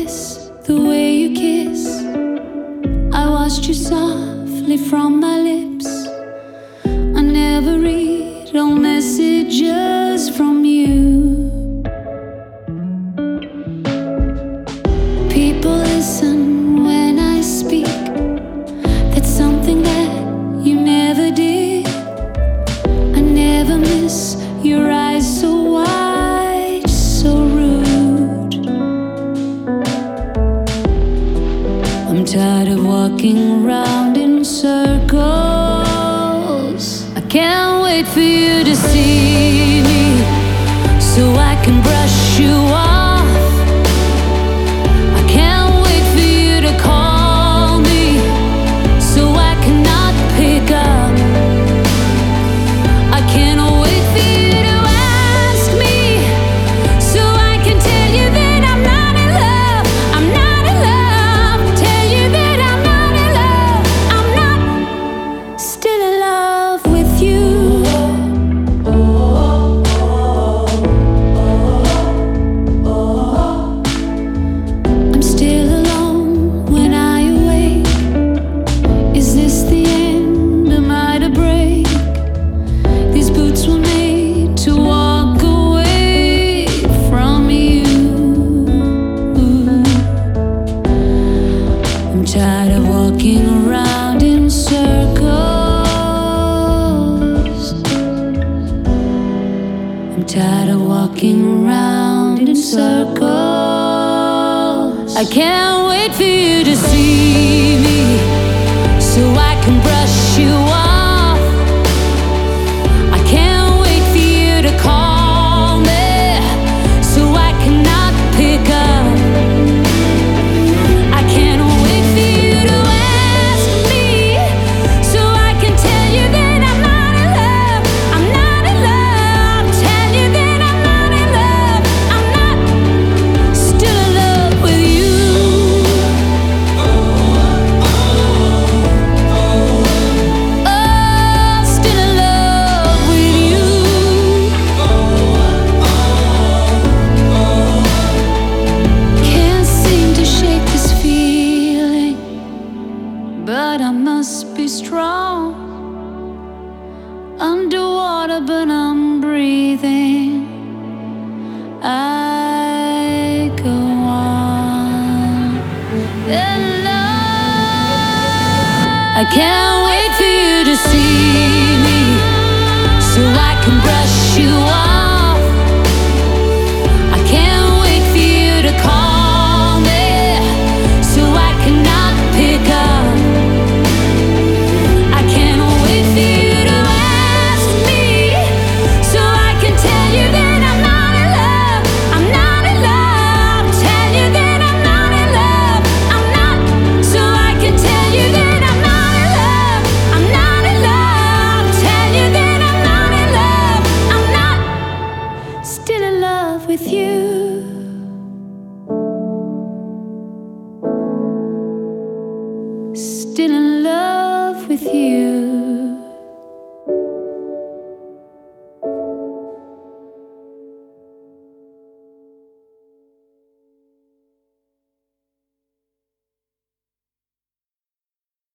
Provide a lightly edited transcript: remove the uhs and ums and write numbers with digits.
miss the way you kiss. I watched you softly from my lips. I never read all messages from you. People listen when I speak. That's something that you never did. I never miss your eyes so wide, so rude. I'm tired of walking around in circles. I can't wait for you to see me, so I can brush you off. I can't wait for you to call me, so I cannot pick up. I can't wait for you to ask me, so I can tell you that I'm not in love. I'm not in love. Tell you that I'm not in love. I'm not still in love with you. I'm still alone when I awake. Is this the end? Am I to break? These boots were made to walk away from you. I'm tired of walking around in circles. I'm tired of walking around in circles. I can't wait for you to see me, so I can brush you off. I can't wait for you to call me, so I cannot pick up. I can't wait for you to ask me, so I can tell you that I'm not in love. I'm not in love. Tell you that I'm not in love. I'm not still in love with you. Oh, still in love with you. Can't seem to shake this feeling, but I must be strong. Underwater, but I'm breathing. I go on. And love, I can't